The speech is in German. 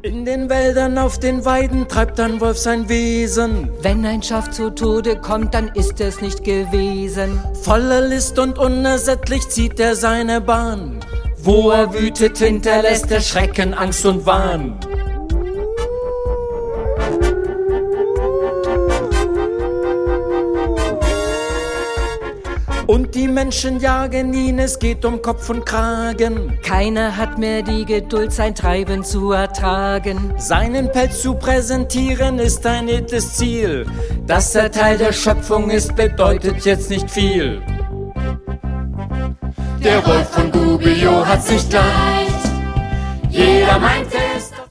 In den Wäldern, auf den Weiden treibt ein Wolf sein Wesen. Wenn ein Schaf zu Tode kommt, dann ist es nicht gewesen. Voller List und unersättlich zieht er seine Bahn. Wo er wütet, hinterlässt er Schrecken, Angst und Wahn. Und die Menschen jagen ihn, es geht um Kopf und Kragen. Keiner hat mehr die Geduld, sein Treiben zu ertragen. Seinen Pelz zu präsentieren ist ein edles Ziel. Dass er Teil der Schöpfung ist, bedeutet jetzt nicht viel. Der Wolf von Gubbio hat's nicht leicht. Jeder meinte,